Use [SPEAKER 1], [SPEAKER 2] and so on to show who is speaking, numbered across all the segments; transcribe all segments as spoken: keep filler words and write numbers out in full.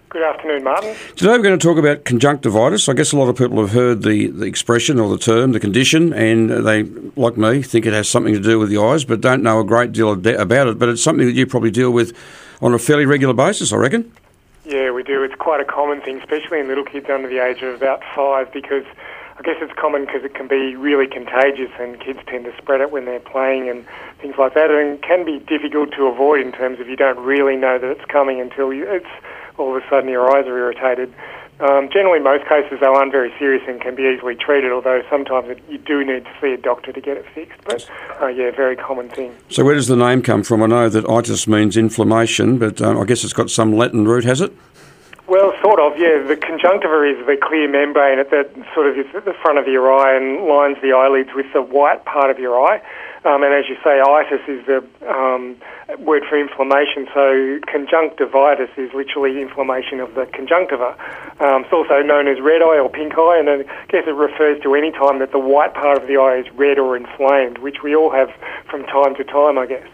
[SPEAKER 1] Good afternoon, Martin.
[SPEAKER 2] Today we're going to talk about conjunctivitis. I guess a lot of people have heard the, the expression or the term, the condition, and they, like me, think it has something to do with the eyes, but don't know a great deal about it. But it's something that you probably deal with on a fairly regular basis, I reckon.
[SPEAKER 1] Yeah, we do. It's quite a common thing, especially in little kids under the age of about five, because I guess it's common because it can be really contagious and kids tend to spread it when they're playing and things like that, and it can be difficult to avoid in terms of you don't really know that it's coming until you, it's all of a sudden your eyes are irritated. Um, generally, most cases, they aren't very serious and can be easily treated, although sometimes it, you do need to see a doctor to get it fixed. But, uh, yeah, very common thing.
[SPEAKER 2] So where does the name come from? I know that itis means inflammation, but um, I guess it's got some Latin root, has it?
[SPEAKER 1] Well, sort of, yeah. The conjunctiva is the clear membrane at the sort of is at the front of your eye and lines the eyelids with the white part of your eye. Um, and as you say, itis is the um, word for inflammation, so conjunctivitis is literally inflammation of the conjunctiva. Um, it's also known as red eye or pink eye, and I guess it refers to any time that the white part of the eye is red or inflamed, which we all have from time to time, I guess.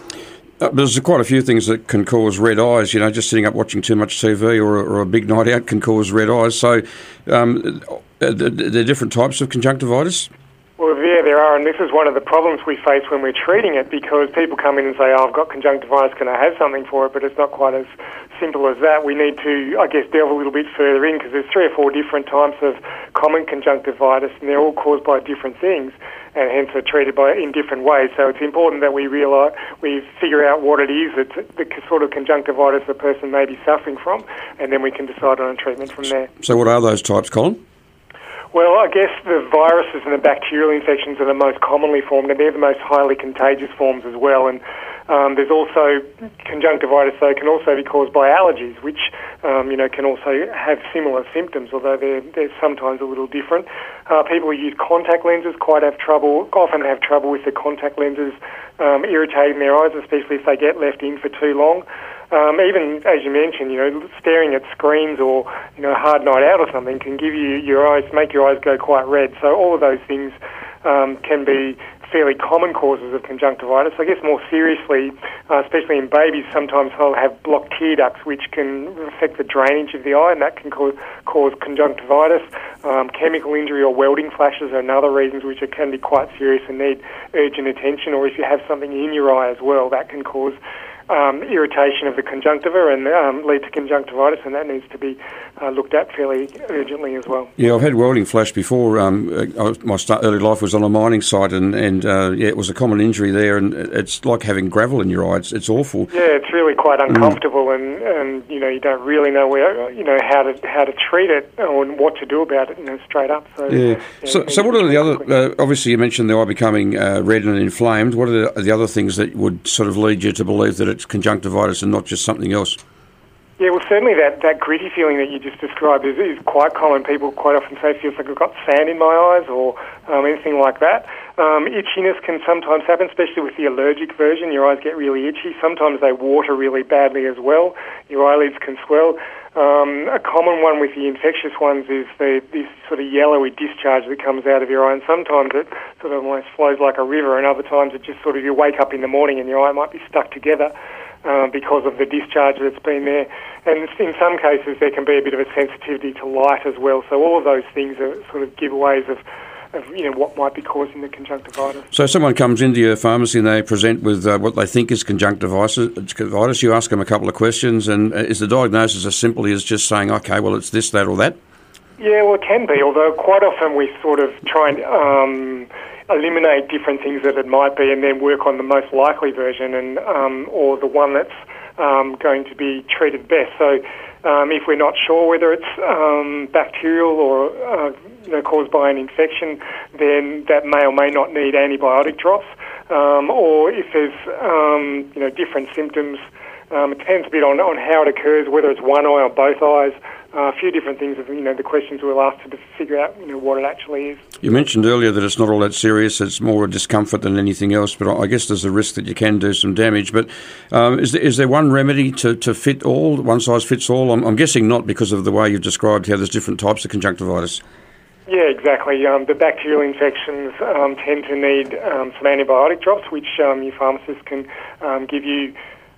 [SPEAKER 2] Uh, there's quite a few things that can cause red eyes. You know, just sitting up watching too much T V or, or a big night out can cause red eyes. So um, are there different types of conjunctivitis?
[SPEAKER 1] Well, yeah, there are, and this is one of the problems we face when we're treating it, because people come in and say, oh, I've got conjunctivitis, can I have something for it? But it's not quite as simple as that. We need to, I guess, delve a little bit further in, because there's three or four different types of common conjunctivitis, and they're all caused by different things, and hence are treated by in different ways. So it's important that we realise, we figure out what it is, it's the sort of conjunctivitis the person may be suffering from, and then we can decide on a treatment from there.
[SPEAKER 2] So what are those types, Colin?
[SPEAKER 1] Well, I guess the viruses and the bacterial infections are the most commonly formed, and they're the most highly contagious forms as well. And um, there's also conjunctivitis, though, can also be caused by allergies, which um, you know can also have similar symptoms, although they're, they're sometimes a little different. Uh, people who use contact lenses quite have trouble, often have trouble with the contact lenses um, irritating their eyes, especially if they get left in for too long. Um, even, as you mentioned, you know, staring at screens or, you know, a hard night out or something can give you your eyes, make your eyes go quite red. So all of those things um, can be fairly common causes of conjunctivitis. I guess more seriously, uh, especially in babies, sometimes they'll have blocked tear ducts, which can affect the drainage of the eye, and that can cause, cause conjunctivitis. Um, chemical injury or welding flashes are another reasons which can be quite serious and need urgent attention. Or if you have something in your eye as well, that can cause Um, irritation of the conjunctiva and um, lead to conjunctivitis, and that needs to be uh, looked at fairly urgently as well.
[SPEAKER 2] Yeah, I've had welding flash before. Um, I, my start, early life was on a mining site, and, and uh, yeah, it was a common injury there, and it's like having gravel in your eye. It's, it's awful.
[SPEAKER 1] Yeah, it's really quite uncomfortable, mm. and, and you know you don't really know where you know how to how to treat it or what to do about it, you know, straight up. So
[SPEAKER 2] yeah. yeah so, so what are the other? Uh, obviously, you mentioned the eye becoming uh, red and inflamed. What are the, the other things that would sort of lead you to believe that it's conjunctivitis and not just something else?
[SPEAKER 1] Yeah, well, certainly that, that gritty feeling that you just described is, is quite common. People quite often say it feels like I've got sand in my eyes or um, anything like that. Um, itchiness can sometimes happen, especially with the allergic version. Your eyes get really itchy. Sometimes they water really badly as well. Your eyelids can swell. Um, a common one with the infectious ones is the, this sort of yellowy discharge that comes out of your eye, and sometimes it sort of almost flows like a river, and other times it just sort of, you wake up in the morning and your eye might be stuck together uh, because of the discharge that's been there. And in some cases there can be a bit of a sensitivity to light as well, so all of those things are sort of giveaways of of you know what might be causing the conjunctivitis.
[SPEAKER 2] So someone comes into your pharmacy and they present with uh, what they think is conjunctivitis. You ask them a couple of questions, and is the diagnosis as simply as just saying, okay, well, it's this, that, or that?
[SPEAKER 1] Yeah, well, it can be, although quite often we sort of try and um, eliminate different things that it might be and then work on the most likely version and um, or the one that's um, going to be treated best. So um, if we're not sure whether it's um, bacterial or uh, you know, caused by an infection, then that may or may not need antibiotic drops. Um, or if there's um, you know different symptoms, um, it depends a bit on, on how it occurs, whether it's one eye or both eyes. Uh, a few different things, of, you know, the questions we'll ask to figure out, you know, what it actually is.
[SPEAKER 2] You mentioned earlier that it's not all that serious, it's more a discomfort than anything else, but I guess there's a risk that you can do some damage. But um, is, there, is there one remedy to, to fit all, one size fits all? I'm, I'm guessing not, because of the way you've described how there's different types of conjunctivitis.
[SPEAKER 1] Yeah, exactly. Um, the bacterial infections um, tend to need um, some antibiotic drops, which um, your pharmacist can um, give you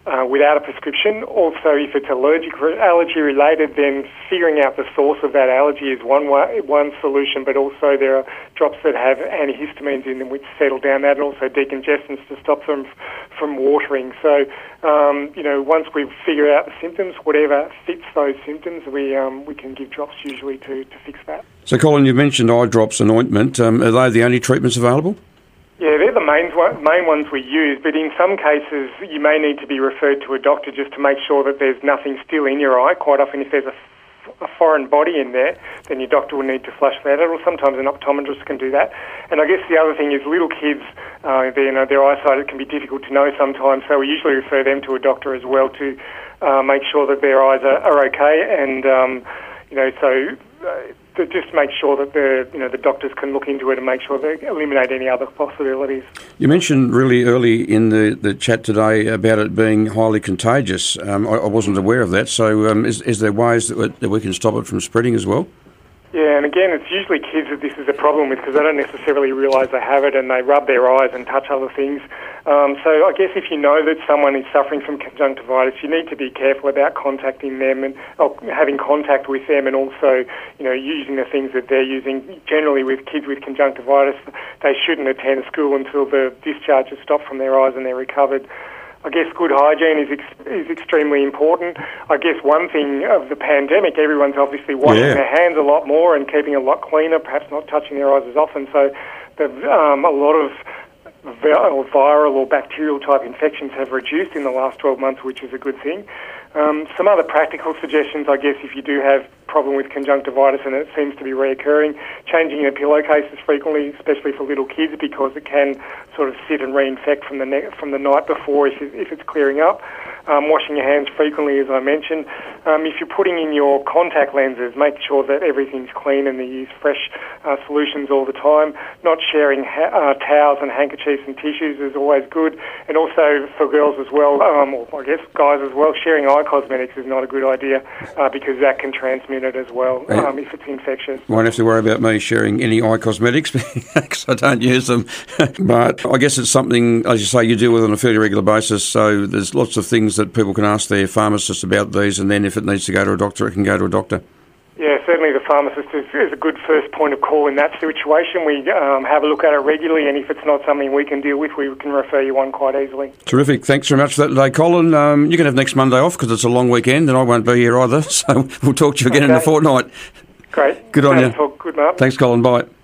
[SPEAKER 1] uh, without a prescription. Also, if it's allergic allergy related, then figuring out the source of that allergy is one way, one solution. But also there are drops that have antihistamines in them which settle down that, and also decongestants to stop them from watering. So, um, you know, once we figure out the symptoms, whatever fits those symptoms, we um, we can give drops usually to, to fix that.
[SPEAKER 2] So, Colin, you mentioned eye drops and ointment. Um, are they the only treatments available?
[SPEAKER 1] Yeah, they're the main main ones we use, but in some cases you may need to be referred to a doctor just to make sure that there's nothing still in your eye. Quite often if there's a, a foreign body in there, then your doctor will need to flush that out, or sometimes an optometrist can do that. And I guess the other thing is little kids, uh, they, you know, their eyesight, it can be difficult to know sometimes, so we usually refer them to a doctor as well to uh, make sure that their eyes are, are okay, and, um, you know, so... Uh, to just make sure that the you know the doctors can look into it and make sure they eliminate any other possibilities.
[SPEAKER 2] You mentioned really early in the, the chat today about it being highly contagious. Um, I, I wasn't aware of that. So um, is, is there ways that we, that we can stop it from spreading as well?
[SPEAKER 1] Yeah, and again, it's usually kids that this is a problem with because they don't necessarily realise they have it and they rub their eyes and touch other things. Um, so I guess if you know that someone is suffering from conjunctivitis, you need to be careful about contacting them and or having contact with them, and also, you know, using the things that they're using. Generally with kids with conjunctivitis, they shouldn't attend school until the discharge has stopped from their eyes and they're recovered. I guess good hygiene is ex- is extremely important. I guess one thing of the pandemic, everyone's obviously washing
[SPEAKER 2] yeah.
[SPEAKER 1] their hands a lot more and keeping a lot cleaner, perhaps not touching their eyes as often. So the, um, a lot of viral or bacterial type infections have reduced in the last twelve months, which is a good thing. Um, some other practical suggestions, I guess, if you do have problem with conjunctivitis and it seems to be reoccurring, changing your pillowcases frequently, especially for little kids, because it can sort of sit and reinfect from the ne- from the night before if, it, if it's clearing up. Um, washing your hands frequently, as I mentioned. Um, if you're putting in your contact lenses, make sure that everything's clean and you use fresh uh, solutions all the time. Not sharing ha- uh, towels and handkerchiefs and tissues is always good. And also for girls as well, um, or I guess guys as well, sharing eye cosmetics is not a good idea uh, because that can transmit it as well um, if it's infectious.
[SPEAKER 2] Won't have to worry about me sharing any eye cosmetics because I don't use them. But I guess it's something, as you say, you deal with on a fairly regular basis, so there's lots of things that people can ask their pharmacist about these, and then if it needs to go to a doctor, it can go to a doctor.
[SPEAKER 1] Yeah, certainly the pharmacist is, is a good first point of call in that situation. We um, have a look at it regularly, and if it's not something we can deal with, we can refer you on quite easily.
[SPEAKER 2] Terrific. Thanks very much for that today, Colin. Um, you can have next Monday off because it's a long weekend, and I won't be here either, so we'll talk to you again okay. in a fortnight.
[SPEAKER 1] Great.
[SPEAKER 2] Good on you.
[SPEAKER 1] Talk. Good, Mark.
[SPEAKER 2] Thanks, Colin. Bye.